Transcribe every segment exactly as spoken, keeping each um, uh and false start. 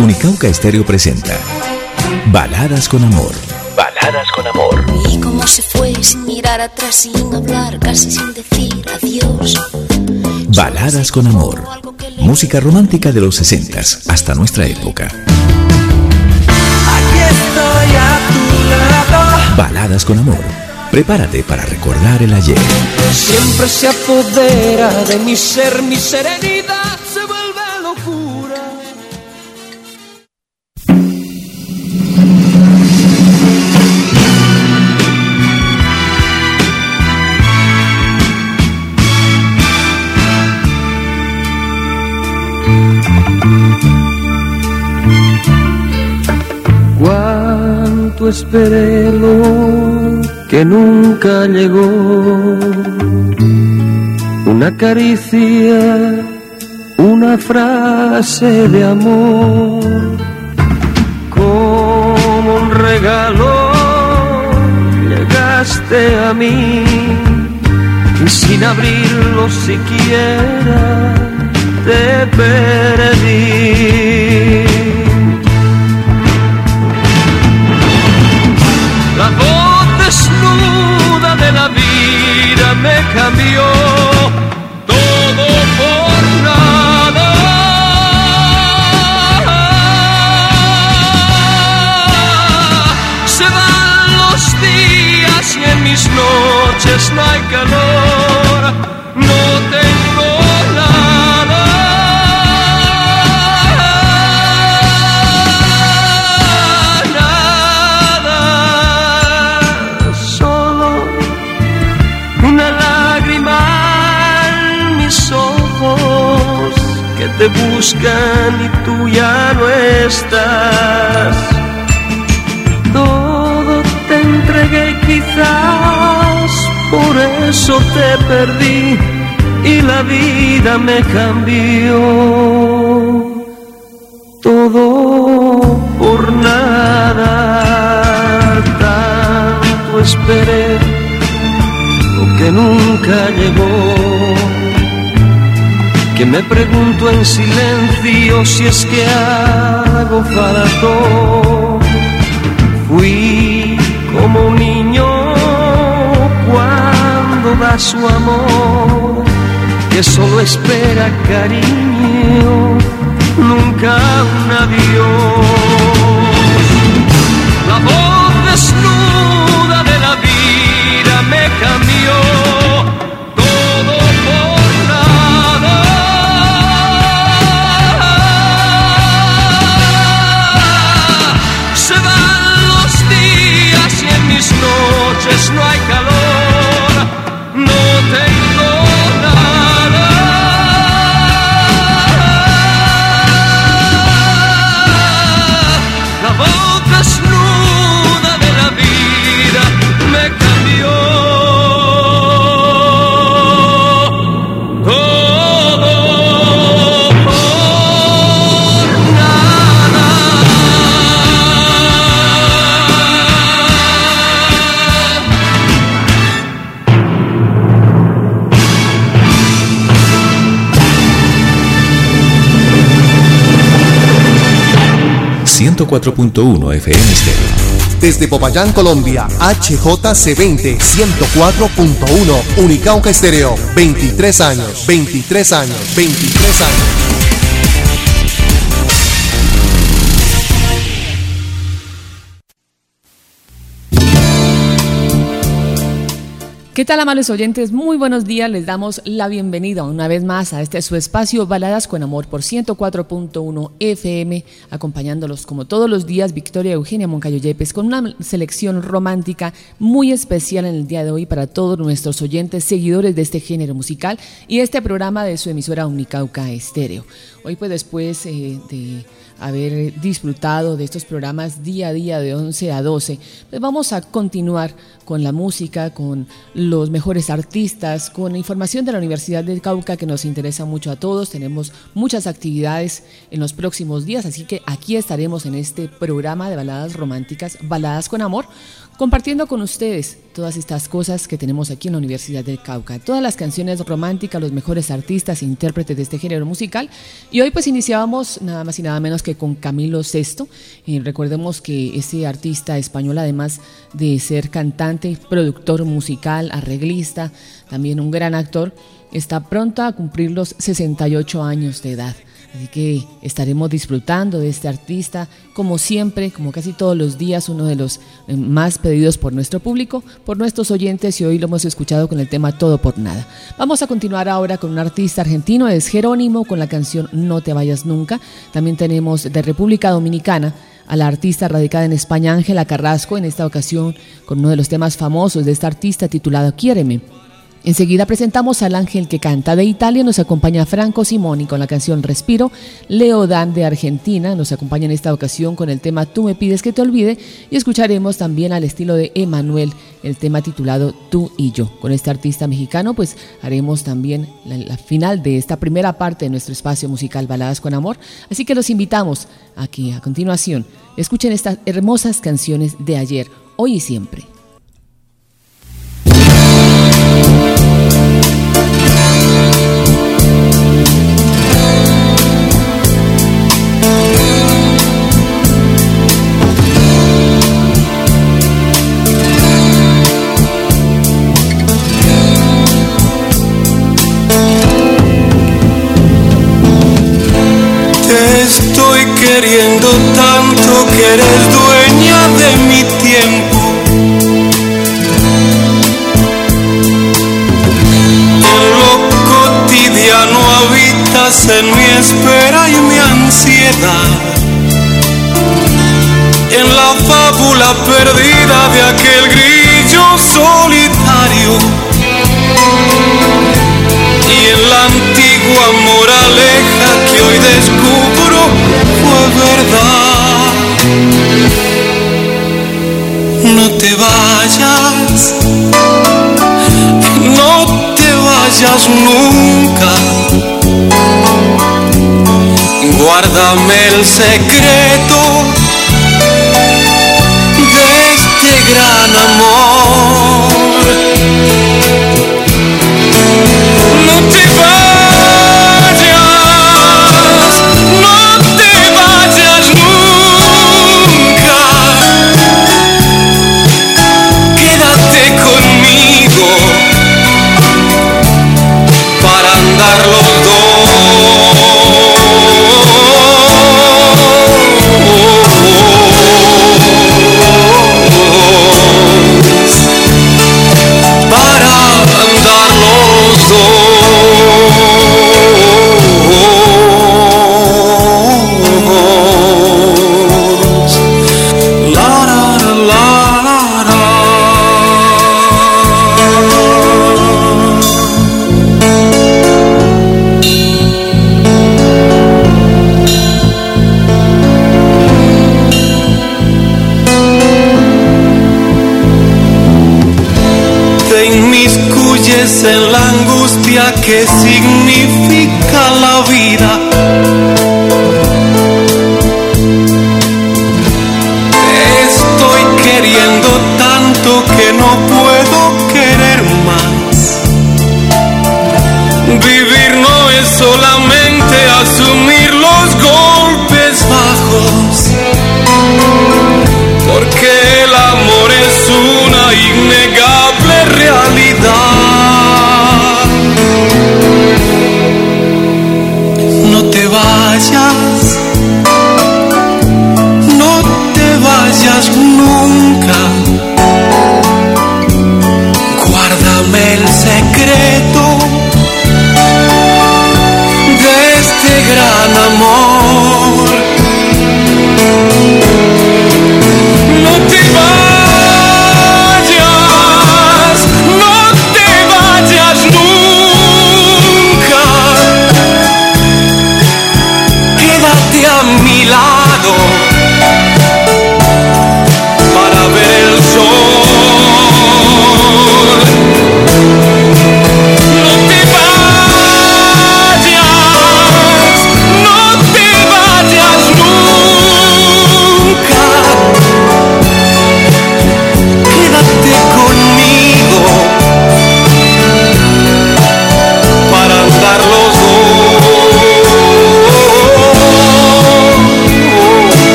Unicauca Estéreo presenta Baladas con Amor. Baladas con Amor. Y cómo se fue sin mirar atrás, sin hablar, casi sin decir adiós. Baladas con Amor. Música romántica de los sesentas hasta nuestra época. Aquí estoy a tu lado. Baladas con Amor. Prepárate para recordar el ayer. Siempre se apodera de mi ser, mi serenidad se vuelve locura. Cuánto esperé lo que nunca llegó, una caricia, una frase de amor, como un regalo llegaste a mí y sin abrirlo siquiera te perdí. La voz desnuda de la vida me cambió, todo por nada. Se van los días y en mis noches no hay calor, no tengo nada. Te buscan y tú ya no estás. Todo te entregué, quizás por eso te perdí y la vida me cambió. Todo por nada, tanto esperé lo que nunca llegó, que me pregunto en silencio si es que hago falto. Fui como un niño cuando da su amor, que solo espera cariño, nunca un adiós. La voz desnuda de la vida me cambió, todo por nada. Noches no hay calor, no tengo nada. La voz desnuda de la vida me cambió, todo por nada. ciento cuatro punto uno F M Stereo. Desde Popayán, Colombia, H J C veinte, ciento cuatro punto uno, Unicauca Estéreo, veintitrés años, veintitrés años, veintitrés años. ¿Qué tal, amables oyentes? Muy buenos días, les damos la bienvenida una vez más a este su espacio Baladas con Amor por ciento cuatro punto uno F M, acompañándolos como todos los días Victoria Eugenia Moncayo Yepes con una selección romántica muy especial en el día de hoy para todos nuestros oyentes, seguidores de este género musical y este programa de su emisora Unicauca Estéreo. Hoy pues después eh, de haber disfrutado de estos programas día a día de once a doce, pues vamos a continuar con la música, con los mejores artistas, con la información de la Universidad del Cauca que nos interesa mucho a todos. Tenemos muchas actividades en los próximos días, así que aquí estaremos en este programa de baladas románticas, Baladas con Amor, compartiendo con ustedes todas estas cosas que tenemos aquí en la Universidad del Cauca, todas las canciones románticas, los mejores artistas e intérpretes de este género musical. Y hoy pues iniciábamos nada más y nada menos que con Camilo Sesto. Eh, recordemos que ese artista español, además de ser cantante, productor musical, arreglista, también un gran actor, está pronto a cumplir los sesenta y ocho años de edad. Así que estaremos disfrutando de este artista, como siempre, como casi todos los días, uno de los más pedidos por nuestro público, por nuestros oyentes, y hoy lo hemos escuchado con el tema Todo por Nada. Vamos a continuar ahora con un artista argentino, es Jerónimo, con la canción No te vayas nunca. También tenemos de República Dominicana a la artista radicada en España, Ángela Carrasco, en esta ocasión con uno de los temas famosos de esta artista titulado Quiéreme. Enseguida presentamos al ángel que canta. De Italia nos acompaña Franco Simoni con la canción Respiro. Leo Dan de Argentina nos acompaña en esta ocasión con el tema Tú me pides que te olvide, y escucharemos también al estilo de Emanuel el tema titulado Tú y yo. Con este artista mexicano pues haremos también la, la final de esta primera parte de nuestro espacio musical Baladas con Amor, así que los invitamos a que a continuación escuchen estas hermosas canciones de ayer, hoy y siempre. Queriendo tanto que eres dueña de mi tiempo. En lo cotidiano habitas en mi espera y mi ansiedad. En la fábula perdida de aquel grillo solitario. Y en la antigua moraleja que hoy descubro fue verdad. No te vayas, no te vayas nunca. Guárdame el secreto de este gran amor. No te vayas, no te vayas nunca. Quédate conmigo para andar los dos. Para andar los dos. En la angustia que significa la vida. Estoy queriendo tanto que no puedo querer más. Vivir no es solamente asumir los golpes bajos, porque el amor es una innegable realidad. No te vayas, no te vayas nunca. Guárdame el secreto de este gran amor. No te vayas, no te vayas nunca. Quédate a mi lado para ver el sol. No te vayas, no te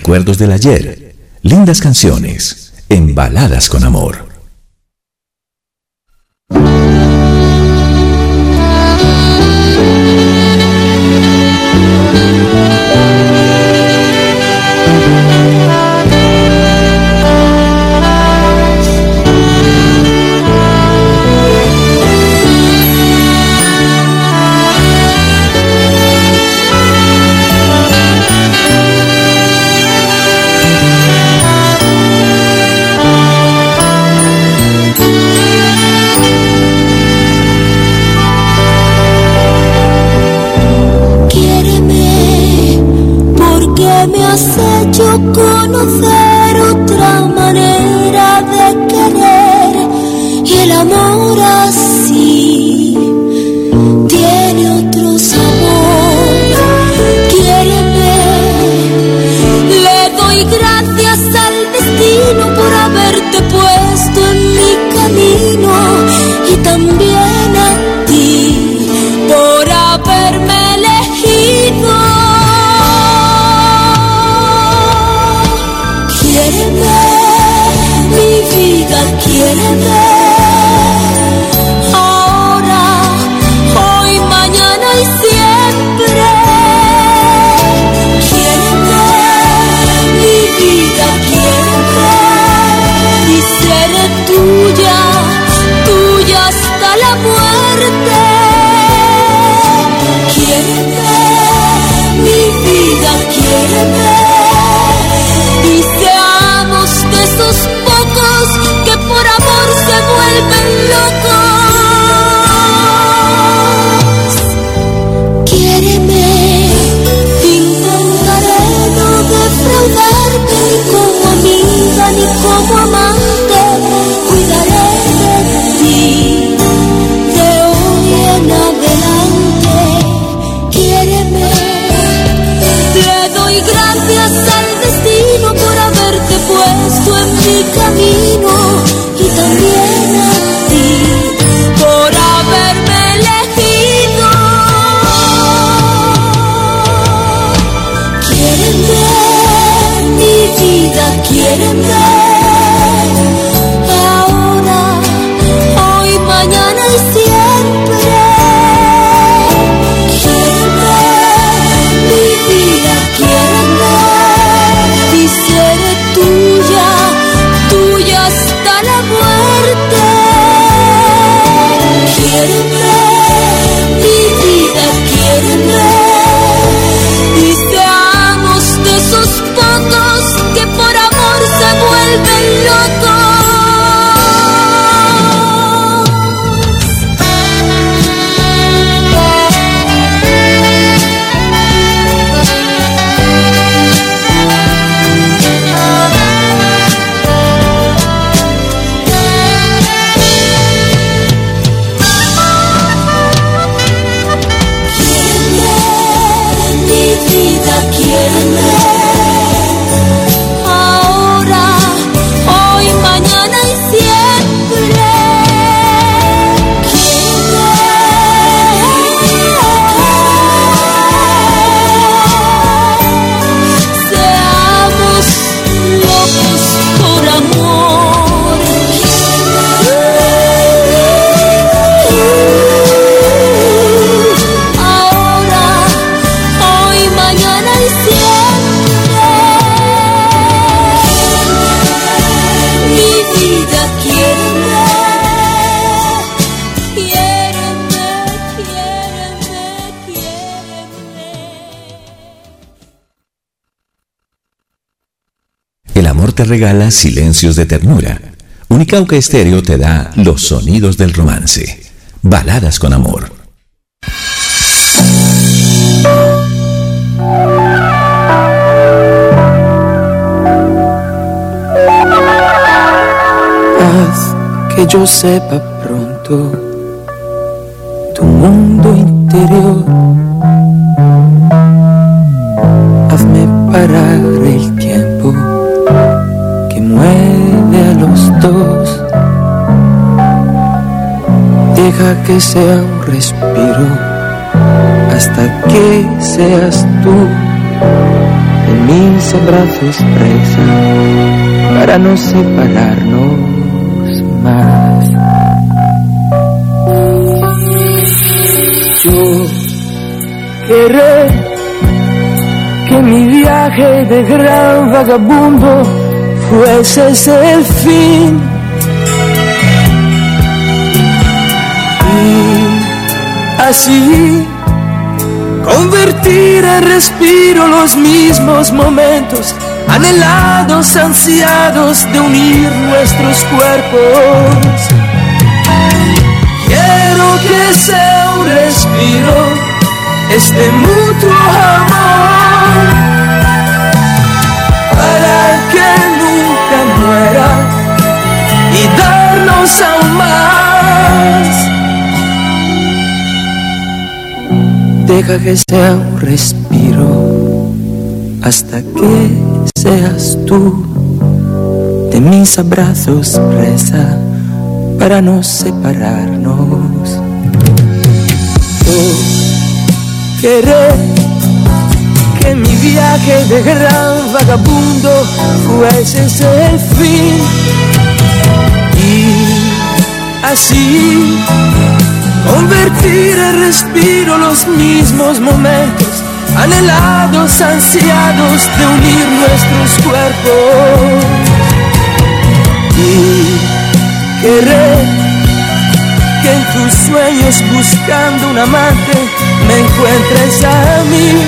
recuerdos del ayer, lindas canciones, en Baladas con Amor. Conocer otra manera de querer y el amor así tiene otro sabor. Quiéreme, le doy gracias al destino por haberte puesto en mi camino y también a ti por haberme elegido. Quiéreme, ahora, hoy, mañana y siempre. Quiéreme, mi vida, quiéreme, y seré tuya, tuya hasta la muerte. Quiéreme, mi vida, quiéreme, y seamos de esos pocos que por amor se vuelven locos. Quiéreme, intentaré no defraudarte ni como amiga ni como amante. Cuidaré de ti de hoy en adelante. Quiéreme, le doy gracias al destino por haberte puesto en mi camino y también a ti por haberme elegido. Quiéreme, mi vida, quiéreme, ahora, hoy, mañana y siempre. Quiéreme, mi vida, quiéreme, y seré tuya, tuya hasta la muerte. Quiéreme, mi vida, quiéreme, y seamos de esos pocos que por amor se vuelven locos. Quiéreme, ahora, hoy, mañana y siempre. Quiéreme, seamos locos por amor. Ahora, hoy, mañana y siempre. Mi vida, quiéreme, quiéreme, quiéreme, quiéreme. El amor te regala silencios de ternura. Unicauca Estéreo te da los sonidos del romance. Baladas con Amor. Haz que yo sepa pronto tu mundo interior. Hazme parar el tiempo que mueve a los dos. Deja que sea un respiro hasta que seas tú el mis abrazos presa para no separarnos más. Yo querré que mi viaje de gran vagabundo fuese ese el fin, y así convertir en respiro los mismos momentos anhelados, ansiados de unir nuestros cuerpos. Quiero que sea un respiro este mutuo amor, para que nunca muera y darnos aún más. Deja que sea un respiro hasta que seas tú de mis abrazos presa para no separarnos. Yo querré que mi viaje de gran vagabundo fuese ese el fin, y así convertir en respiro los mismos momentos anhelados, ansiados de unir nuestros cuerpos. Y querré que en tus sueños, buscando un amante, me encuentres a mí,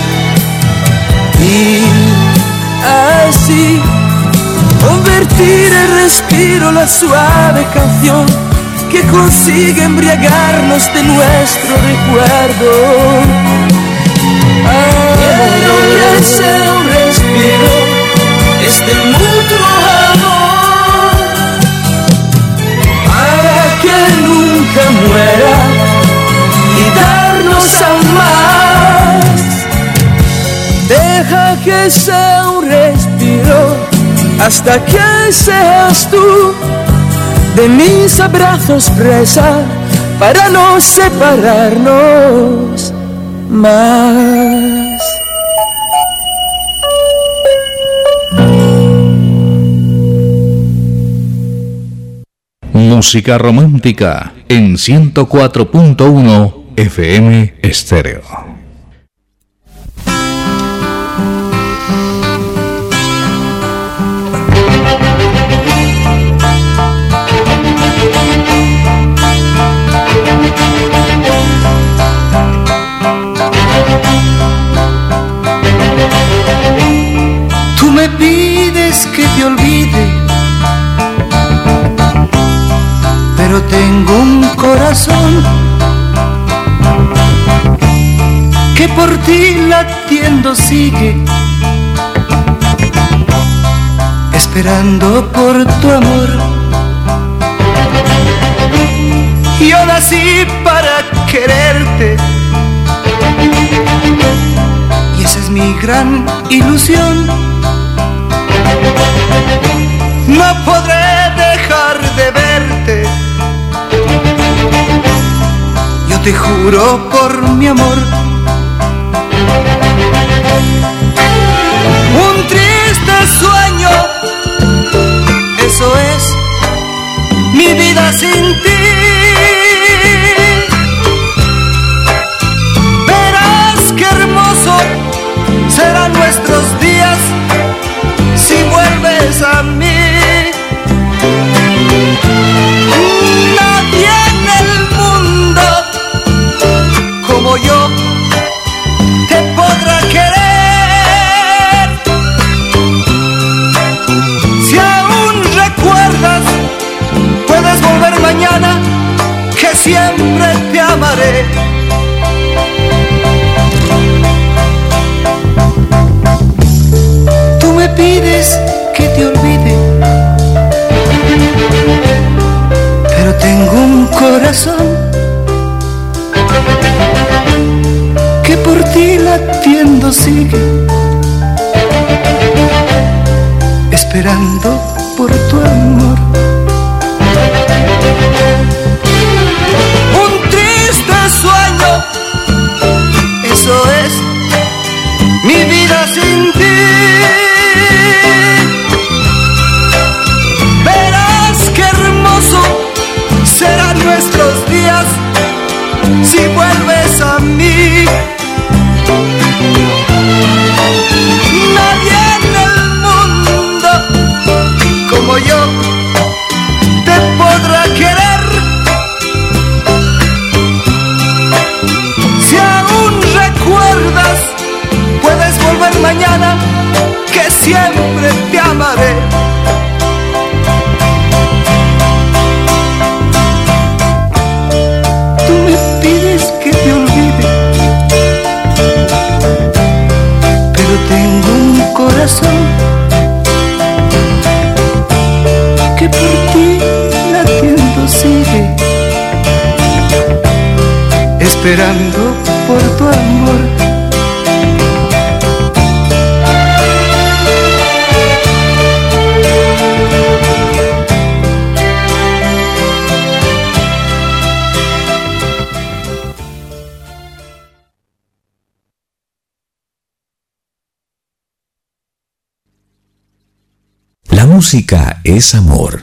y así convertir en respiro la suave canción que consigue embriagarnos de nuestro recuerdo. Quiero que sea un respiro este mutuo amor, para que nunca muera y darnos aún más. Deja que sea un respiro hasta que seas tú de mis abrazos presa para no separarnos más. Música romántica en ciento cuatro punto uno F M Estéreo. Tú me pides que te olvide, pero tengo un corazón que por ti latiendo sigue, esperando por tu amor. Yo nací para quererte y esa es mi gran ilusión. No podré dejar de verte, yo te juro por mi amor. Un triste sueño, eso es mi vida sin ti. Verás qué hermoso serán nuestros días si vuelves a mí. Nadie en el mundo como yo te podrá querer. Si aún recuerdas, puedes volver mañana, que siempre te amaré. Tú me pides que te olvide, pero tengo un corazón que por ti latiendo sigue, esperando por tu amor. Un triste sueño, eso es mi vida sin ti. Verás qué hermoso serán nuestros días si vuelves a mí. Nadie en el mundo como yo te podrá querer. Si aún recuerdas, puedes volver mañana, que siempre te amaré. Tú me pides que te olvide, pero tengo un corazón que por ti latiendo sigue, esperando por tu amor. La música es amor.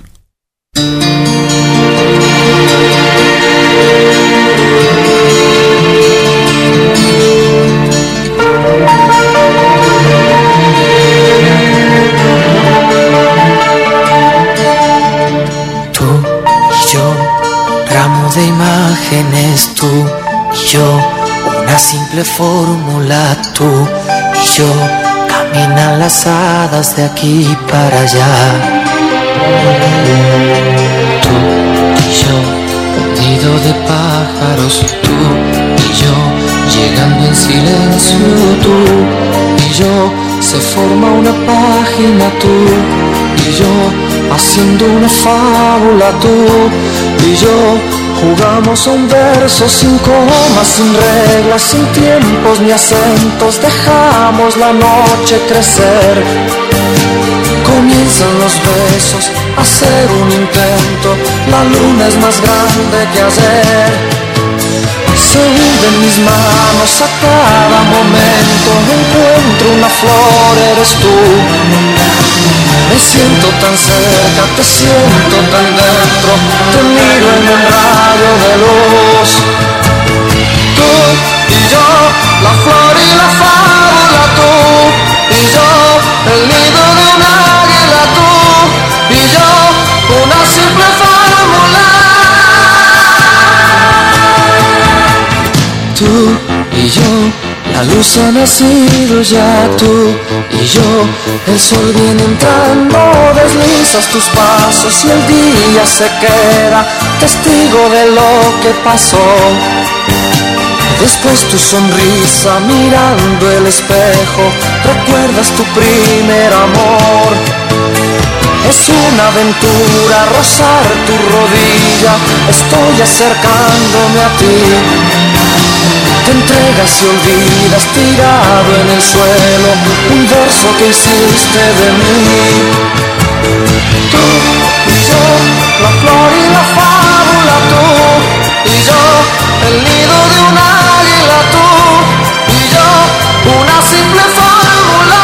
Tú y yo, ramo de imágenes, tú y yo, una simple fórmula, tú y yo. Caminan las hadas de aquí para allá. Tú y yo, un nido de pájaros. Tú y yo, llegando en silencio. Tú y yo, se forma una página. Tú y yo, haciendo una fábula. Tú y yo, jugamos a un verso sin comas, sin reglas, sin tiempos ni acentos. Dejamos la noche crecer. Comienzan los besos, a hacer un intento. La luna es más grande que ayer. Se hunde en mis manos a cada momento. Encuentro una flor, eres tú. Me siento tan cerca, te siento tan dentro. Te miro en un rayo de luz. Tú y yo, la flor y la fábula. Tú y yo, el nido de un águila. Tú y yo, una simple fórmula. Tú y yo, la luz ha nacido ya. Tú y yo, el sol viene entrando. Deslizas tus pasos y el día se queda testigo de lo que pasó. Después tu sonrisa mirando el espejo, recuerdas tu primer amor. Es una aventura rozar tu rodilla, estoy acercándome a ti. Te entregas y olvidas tirado en el suelo un verso que hiciste de mí. Tú y yo, la flor y la fábula. Tú y yo, el nido de un águila. Tú y yo, una simple fórmula.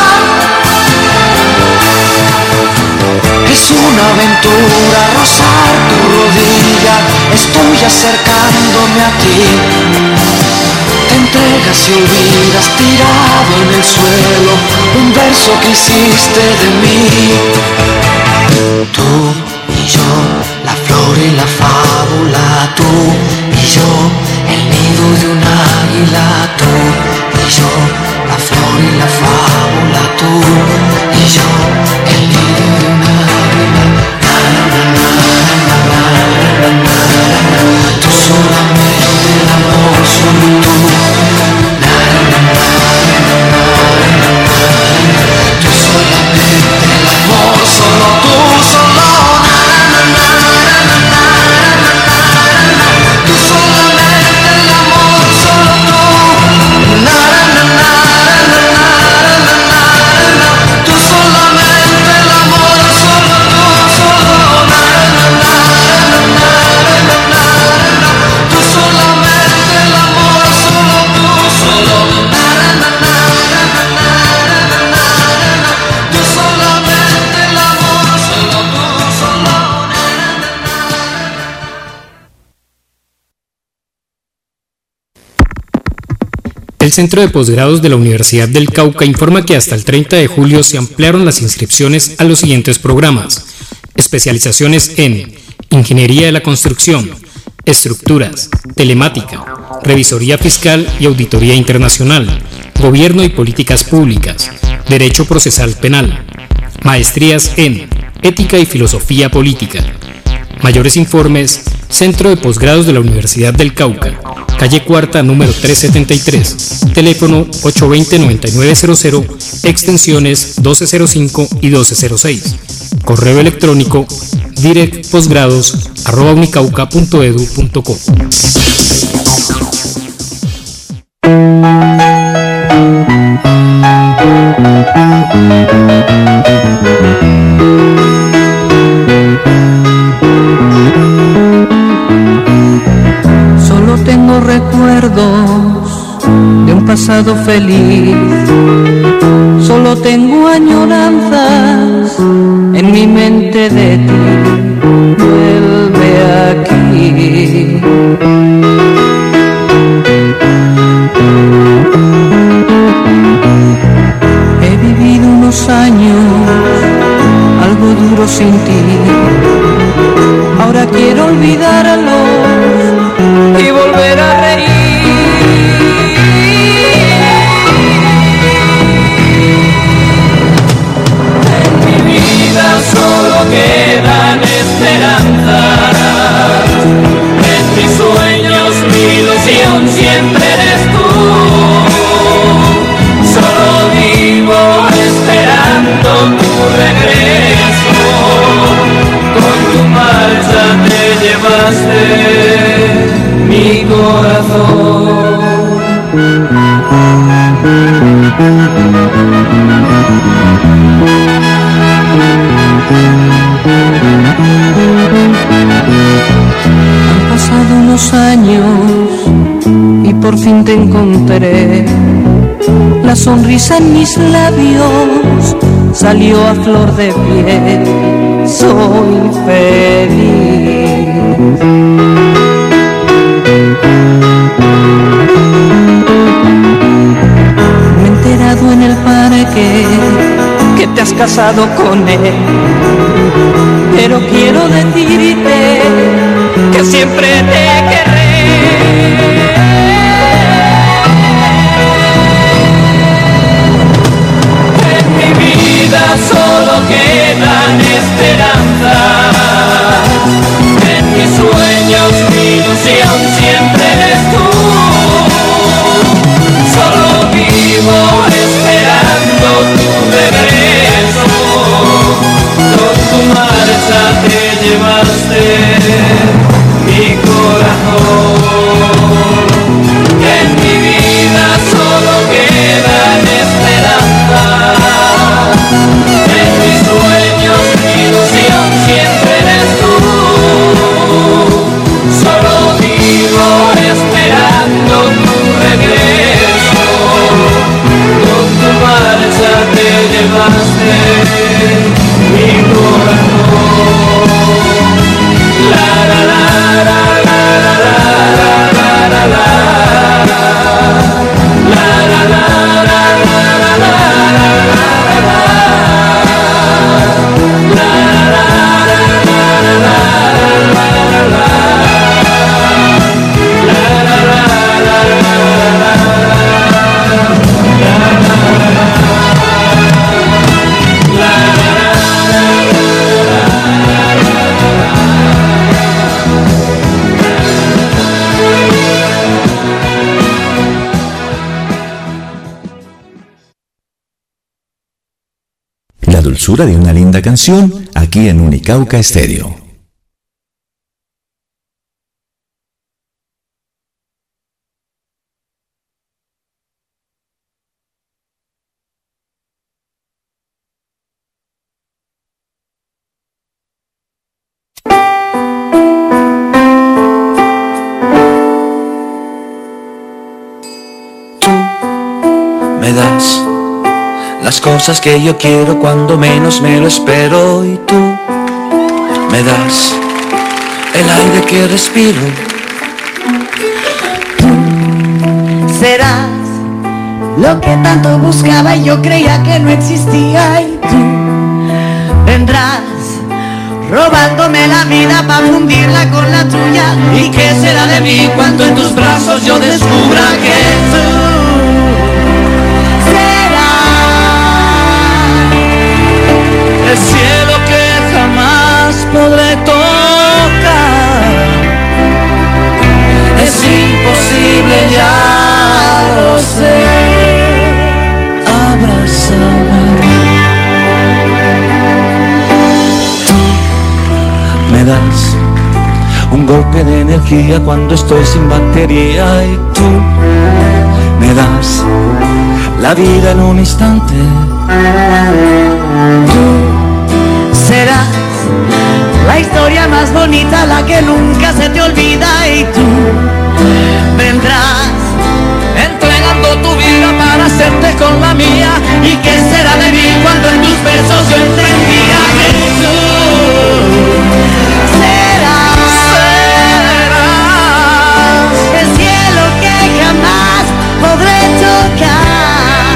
Es una aventura rozar tu rodilla, estoy acercándome a ti. Te entregas y olvidas tirado en el suelo un verso que hiciste de mí. Tú y yo, la flor y la fábula. Tú y yo, el nido de un águila. Tú y yo, la flor y la fábula. Tú y yo, el nido de un águila. Tú solamente, el amor solo tú. Tú solamente, el amor solo tú. El Centro de Posgrados de la Universidad del Cauca informa que hasta el treinta de julio se ampliaron las inscripciones a los siguientes programas: especializaciones en Ingeniería de la Construcción, Estructuras, Telemática, Revisoría Fiscal y Auditoría Internacional, Gobierno y Políticas Públicas, Derecho Procesal Penal, maestrías en Ética y Filosofía Política. Mayores informes, Centro de Posgrados de la Universidad del Cauca, calle Cuarta, número trescientos setenta y tres, teléfono ocho dos cero, nueve nueve cero cero, extensiones doce cero cinco y doce cero seis, correo electrónico directposgrados arroba unicauca punto edu punto co. Solo tengo recuerdos de un pasado feliz, solo tengo añoranzas en mi mente de ti. Vuelve aquí. He vivido unos años algo duros sin ti, ahora quiero olvidarlos y volver a reír. En mi vida solo quedan esperanzas, en mis sueños mi ilusión siempre eres tú. Solo vivo esperando tu regreso, con tu marcha te llevaste mi corazón. Han pasado unos años y por fin te encontré. La sonrisa en mis labios salió a flor de piel. Soy feliz. Me he enterado en el parque que te has casado con él, pero quiero decirte que siempre te querré. En mi vida solo quedan esperanzas, en mis sueños mi ilusión siempre eres tú. Solo vivo esperando tu regreso, con tu marcha te llevaste mi corazón. En mi vida solo quedan esperanzas, en mis sueños mi ilusión siempre eres tú. Solo vivo esperando tu regreso, con tu marcha te llevaste mi corazón. La la la la la la la la la la. La dulzura de una linda canción aquí en Unicauca Estéreo. Me das las cosas que yo quiero cuando menos me lo espero, y tú me das el aire que respiro. Serás lo que tanto buscaba y yo creía que no existía. Y tú vendrás robándome la vida para fundirla con la tuya. ¿Y qué será de mí cuando en tus brazos yo descubra que tú serás el cielo que jamás podré tocar? Es imposible, ya lo sé, abrazarme. Me das un golpe de energía cuando estoy sin batería y tú me das la vida en un instante. Tú serás la historia más bonita, la que nunca se te olvida y tú vendrás entregando tu vida para hacerte con la mía. ¿Y qué será de mí cuando en tus besos yo entendía que tú serás, serás el cielo que jamás podré tocar?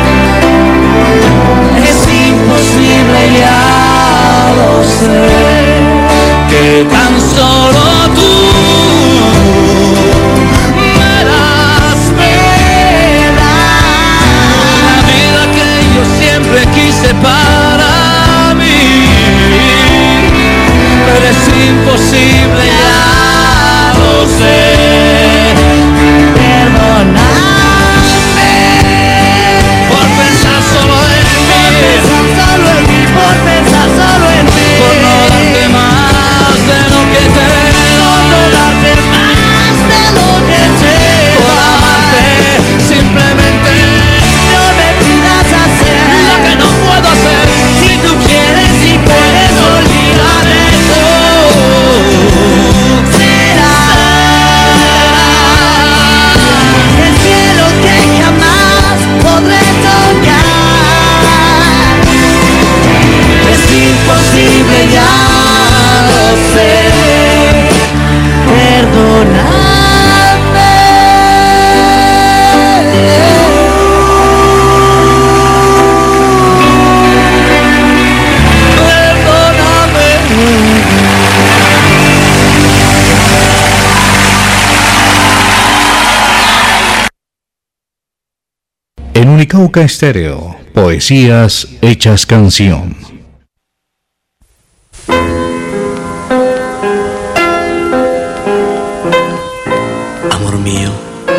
Es imposible, ya lo sé, que tan solo tú me das, me das la vida que yo siempre quise para mí. Pero es imposible, ya lo sé, perdóname por pensar solo en mí, por pensar solo en mí, por pensar solo en mí, por no darte más de lo que te doy, por no darte más de lo que te doy, por amarte simplemente. No me pidas hacer lo que no puedo hacer. Si tú quieres, si puedes olvidar eso, serás el cielo que jamás podré tocar. Es imposible, ya lo sé, perdóname. En Unicauca Estéreo, poesías hechas canción. Amor mío,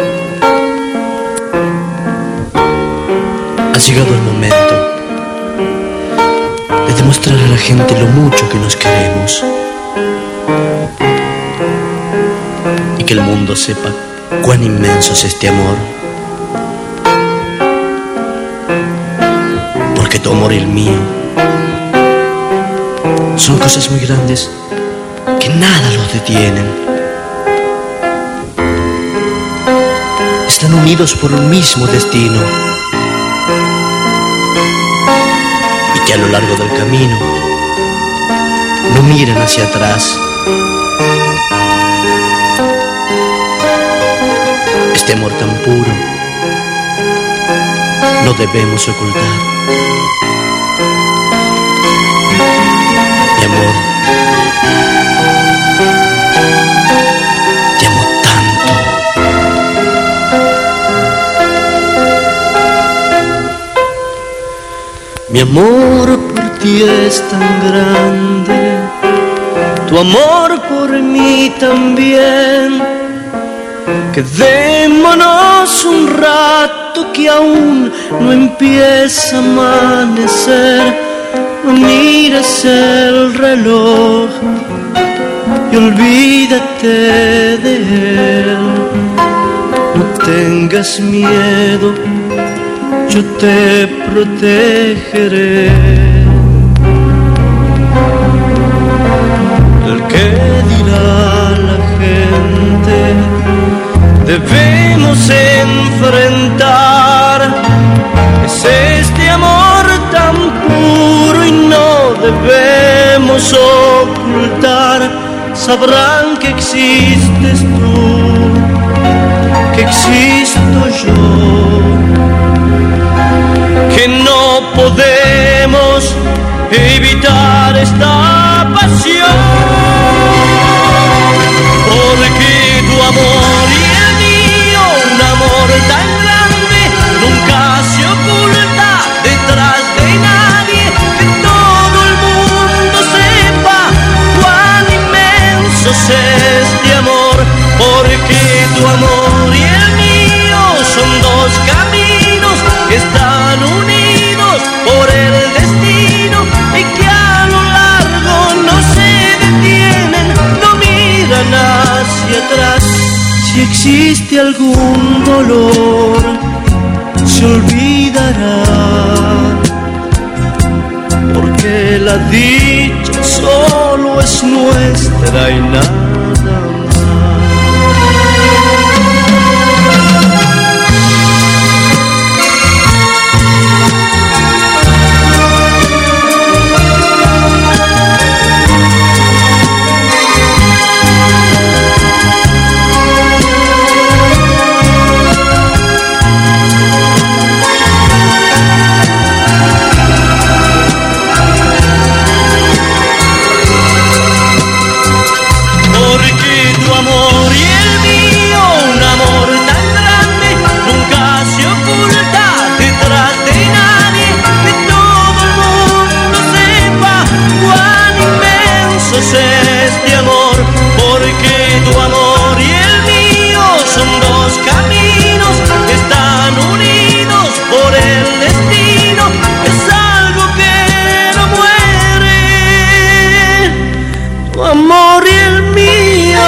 ha llegado el momento de demostrar a la gente lo mucho que nos queremos y que el mundo sepa cuán inmenso es este amor. Porque tu amor y el mío son cosas muy grandes que nada los detienen. Están unidos por un mismo destino y que a lo largo del camino no miran hacia atrás. Este amor tan puro no debemos ocultar. Mi amor, te amo tanto. Mi amor por ti es tan grande, tu amor por mí también. Quedémonos un rato que aún no empieza a amanecer. No mires el reloj y olvídate de él. No tengas miedo, yo te protegeré. El que dirá la gente debemos enfrentar es este amor tan puro y no debemos ocultar. Sabrán que existes tú, que existo yo que no podemos evitar esta pasión, porque tu amor y el mío, un amor tan grande, nunca se oculta detrás de nadie, que todo el mundo sepa cuán inmenso es este amor, porque tu amor y el mío son dos caminos que están unidos por el destino y que a lo largo no se detienen, no miran hacia atrás. Si existe algún dolor, se olvidará, porque la dicha solo es nuestra y nada más. Este amor, porque tu amor y el mío son dos caminos que están unidos por el destino, es algo que no muere, tu amor y el mío.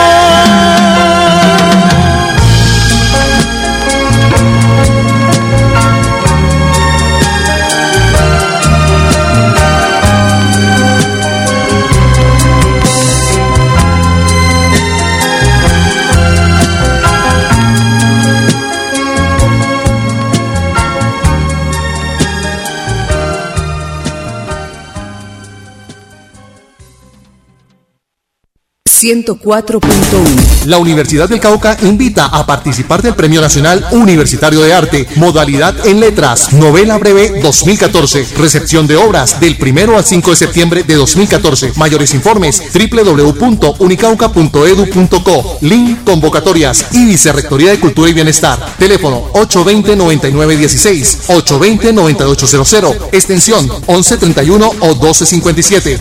ciento cuatro punto uno. La Universidad del Cauca invita a participar del Premio Nacional Universitario de Arte, modalidad en letras, novela breve dos mil catorce, recepción de obras del primero al cinco de septiembre de dos mil catorce. Mayores informes doble u doble u doble u punto unicauca punto edu punto co. Link convocatorias y Vicerrectoría de Cultura y Bienestar. Teléfono ocho dos cero, nueve nueve uno seis, ocho dos cero, nueve ocho cero cero, extensión once treinta y uno o doce cincuenta y siete.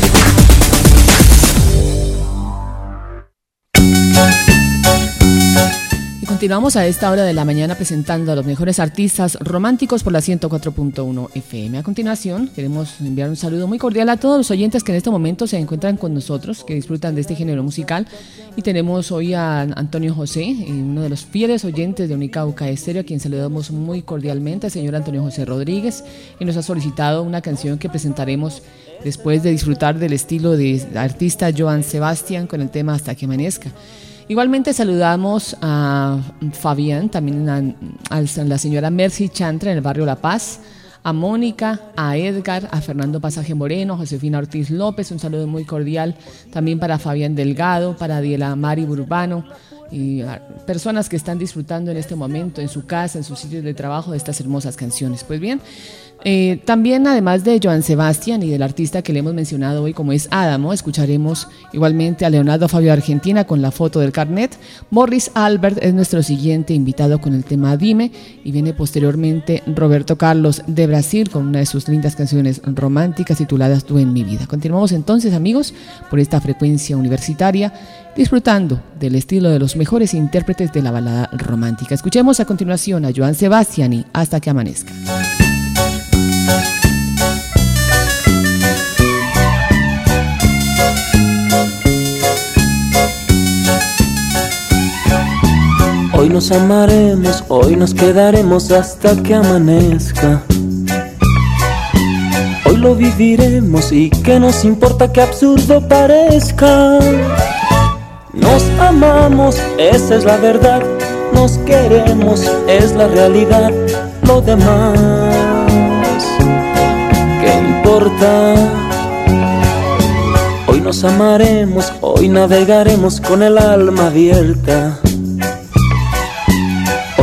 Continuamos a esta hora de la mañana presentando a los mejores artistas románticos por la ciento cuatro punto uno F M. A continuación, queremos enviar un saludo muy cordial a todos los oyentes que en este momento se encuentran con nosotros, que disfrutan de este género musical. Y tenemos hoy a Antonio José, uno de los fieles oyentes de Unicauca Estéreo, a quien saludamos muy cordialmente, el señor Antonio José Rodríguez, y nos ha solicitado una canción que presentaremos después de disfrutar del estilo de artista Joan Sebastián con el tema Hasta que amanezca. Igualmente saludamos a Fabián, también a, a la señora Mercy Chantra en el barrio La Paz, a Mónica, a Edgar, a Fernando Pasaje Moreno, a Josefina Ortiz López, un saludo muy cordial también para Fabián Delgado, para Diela Mari Burbano y a personas que están disfrutando en este momento en su casa, en sus sitios de trabajo de estas hermosas canciones. Pues bien, Eh, también además de Joan Sebastián y del artista que le hemos mencionado hoy como es Adamo, escucharemos igualmente a Leonardo Fabio de Argentina con La foto del carnet. Morris Albert es nuestro siguiente invitado con el tema Dime, y viene posteriormente Roberto Carlos de Brasil con una de sus lindas canciones románticas tituladas Tú en mi vida. Continuamos entonces, amigos, por esta frecuencia universitaria, disfrutando del estilo de los mejores intérpretes de la balada romántica. Escuchemos a continuación a Joan Sebastián y Hasta que amanezca. Hoy nos amaremos, hoy nos quedaremos hasta que amanezca. Hoy lo viviremos y que nos importa que absurdo parezca. Nos amamos, esa es la verdad. Nos queremos, es la realidad. Lo demás, ¿qué importa? Hoy nos amaremos, hoy navegaremos con el alma abierta.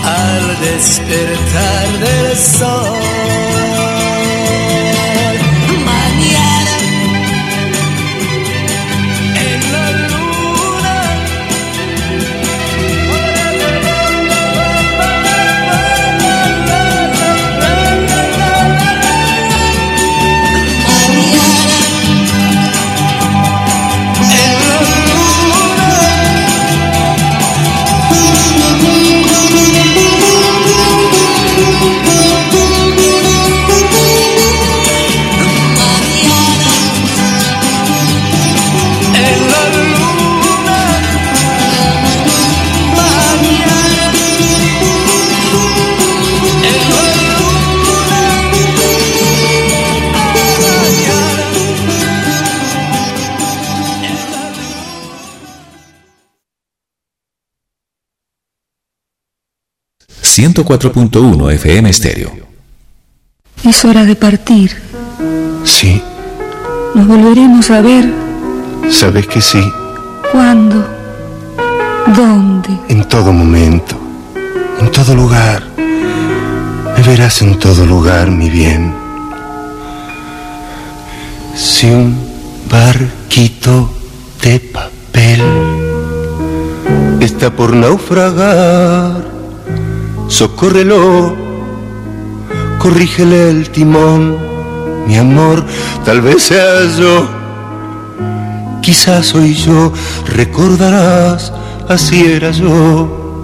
al despertar del sol. Mañana en la luna, ciento cuatro punto uno F M Estéreo. Es hora de partir. Sí. Nos volveremos a ver. Sabes que sí. ¿Cuándo? ¿Dónde? En todo momento. En todo lugar. Me verás en todo lugar, mi bien. Si un barquito de papel está por naufragar, socórrelo, corrígele el timón, mi amor, tal vez sea yo, quizás soy yo, recordarás, así era yo.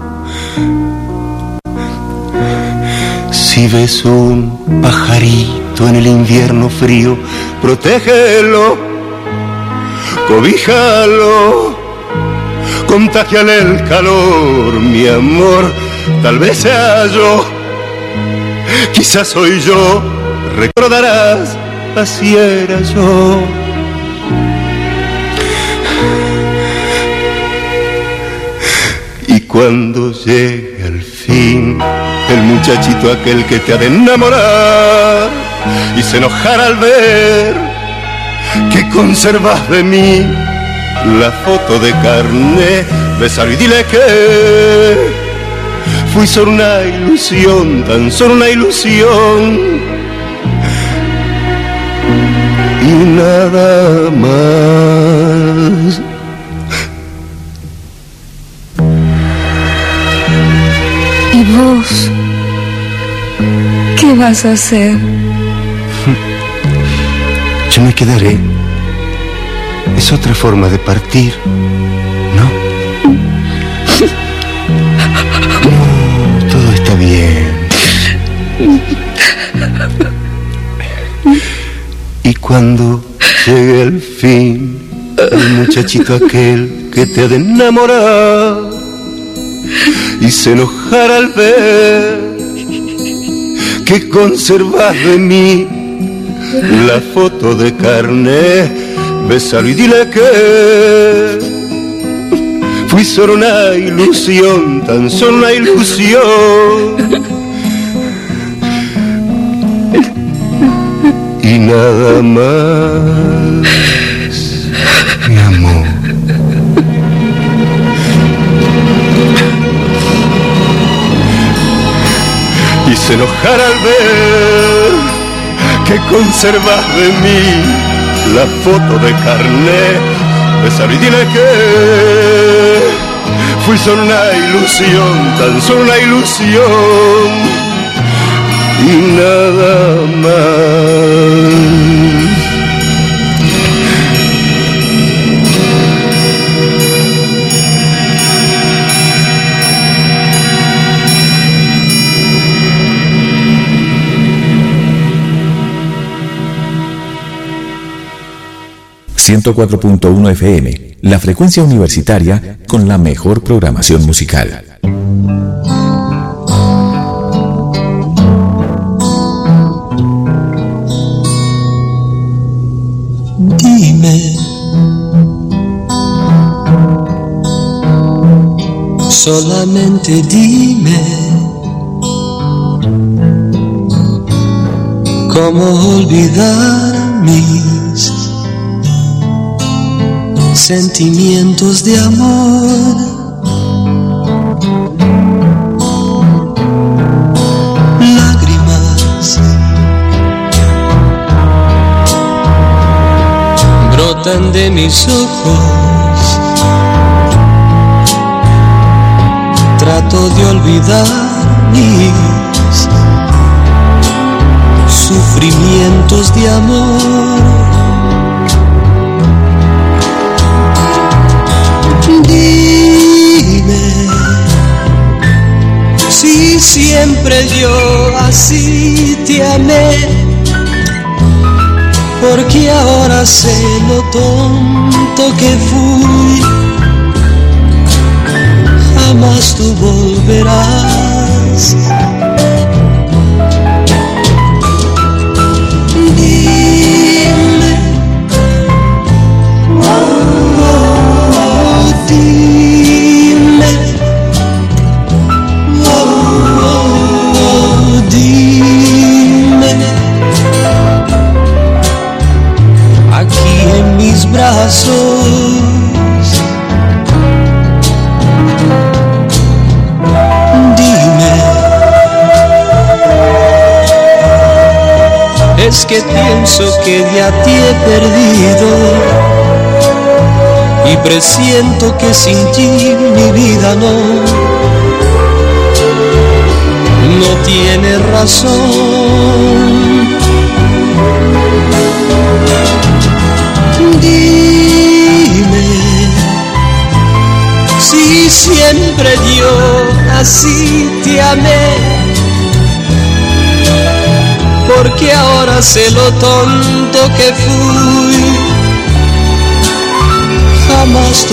Si ves un pajarito en el invierno frío, protégelo, cobíjalo, contágiale el calor, mi amor. Tal vez sea yo, quizás soy yo, recordarás, así era yo. Y cuando llegue al fin el muchachito aquel que te ha de enamorar y se enojará al ver que conservas de mí la foto de carné, besalo y dile que fui solo una ilusión, tan solo una ilusión y nada más. ¿Y vos? ¿Qué vas a hacer? Yo me quedaré. Es otra forma de partir, ¿no? No, todo está bien. Y cuando llegue el fin, el muchachito aquel que te ha de enamorar y se enojará al ver que conservas de mí la foto de carné, bésalo y dile que fui solo una ilusión, tan solo una ilusión y nada más, mi amor. Y se enojará al ver que conservas de mí la foto de carné, bésalo y dile que fui solo una ilusión, tan solo una ilusión y nada más. ciento cuatro punto uno F M, la frecuencia universitaria con la mejor programación musical. Dime, solamente dime, cómo olvidar mis sentimientos de amor. brotan de mis ojos. Trato de olvidar mis sufrimientos de amor. Dime si siempre yo así te amé, porque ahora sé lo tonto que fui. Jamás tú volverás. Dime, oh, oh, dime, oh, oh, dime. Aquí en mis brazos es que pienso que ya te he perdido y presiento que sin ti mi vida no, no tiene razón. Dime si siempre yo así te amé, porque ahora sé lo tonto que fui. Jamás tú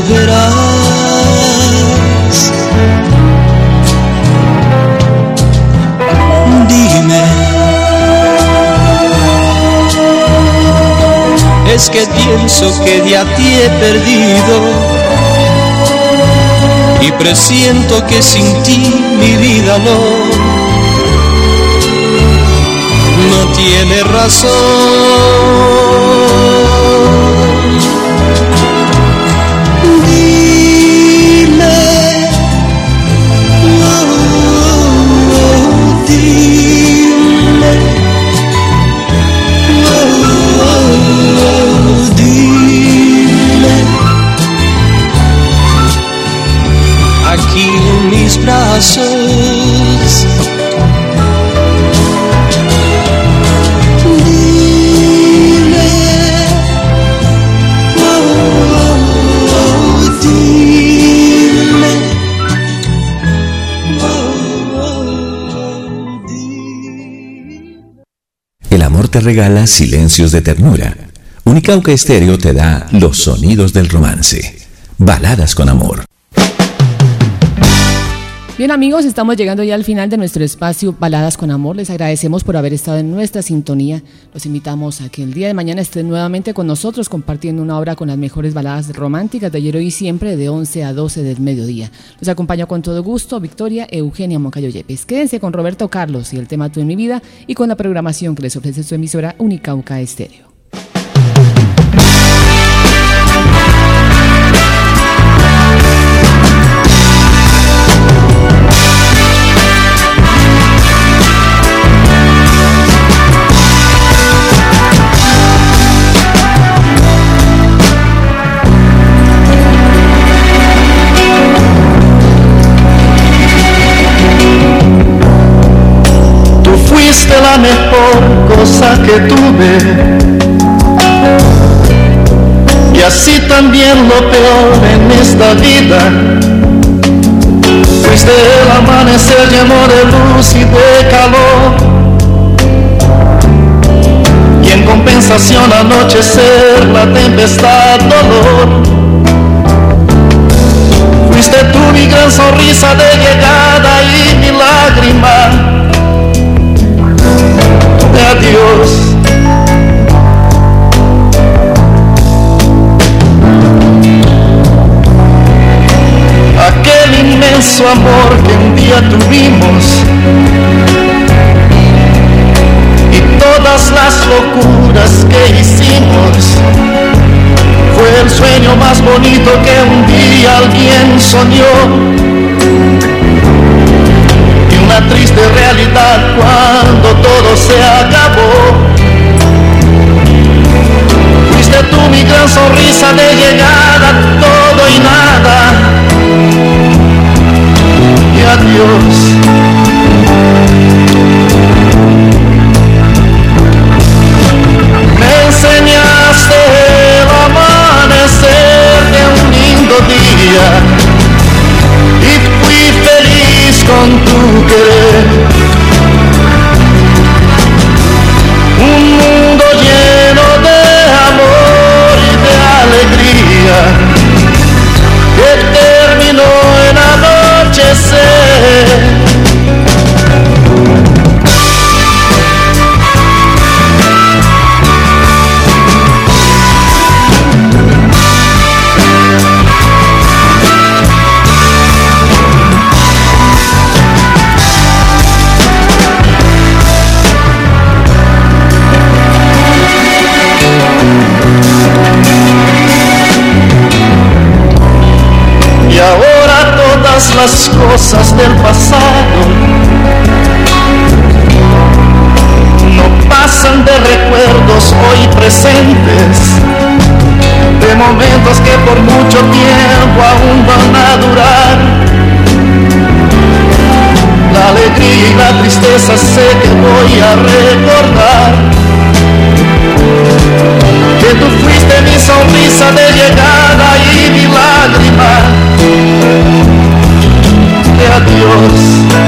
volverás. Dime, es que pienso que ya te he perdido y presiento que sin ti mi vida no, no tiene razón. Dime, oh, oh, dime, oh, oh, dime. Aquí en mis brazos te regala silencios de ternura. Unicauca Estéreo te da los sonidos del romance. Baladas con amor. Bien amigos, estamos llegando ya al final de nuestro espacio Baladas con Amor. Les agradecemos por haber estado en nuestra sintonía. Los invitamos a que el día de mañana estén nuevamente con nosotros compartiendo una hora con las mejores baladas románticas de ayer, hoy y siempre, de once a doce del mediodía. Los acompaño con todo gusto Victoria Eugenia Moncayo Yepes. Quédense con Roberto Carlos y el tema Tú en mi vida y con la programación que les ofrece su emisora Unicauca Estéreo. Fuiste la mejor cosa que tuve y así también lo peor en esta vida. Fuiste el amanecer lleno de luz y de calor, y en compensación anochecer la tempestad dolor. Fuiste tú mi gran sonrisa de llegada y mi lágrima de adiós. Aquel inmenso amor que un día tuvimos y todas las locuras que hicimos, fue el sueño más bonito que un día alguien soñó. Una triste realidad cuando todo se acabó. Fuiste tú mi gran sonrisa de llegada, todo y nada. Y adiós. Me enseñaste el amanecer de un lindo día y fui feliz con tu querer. Un mundo lleno de amor y de alegría que terminó en anochecer. Y ahora todas las cosas del pasado no pasan de recuerdos hoy presentes, de momentos que por mucho tiempo aún van a durar. La alegría y la tristeza sé que voy a recordar, que tú fuiste mi sonrisa de llegada y mi lágrima de adiós.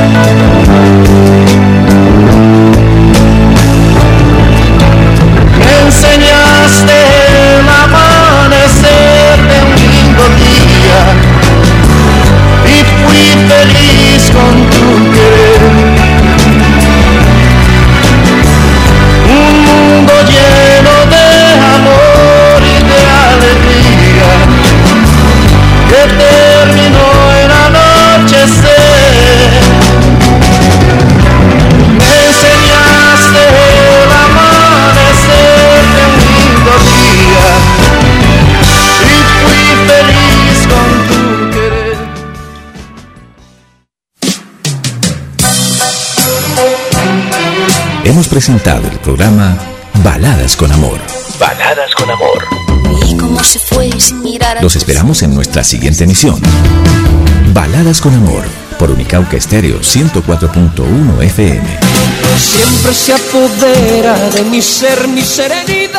Me enseñaste el amanecer de un lindo día y fui feliz con tu querer. Un mundo lleno de amor y de alegría que terminó en anochecer. Me enseñaste el amanecer de un lindo día y fui feliz con tu querer. Hemos presentado el programa Baladas con Amor. Baladas con Amor. Y como se fue sin mirar a Los esperamos en nuestra siguiente emisión. Baladas con Amor, por Unicauca Estéreo ciento cuatro punto uno F M. Siempre se apodera de mi ser mi serenidad.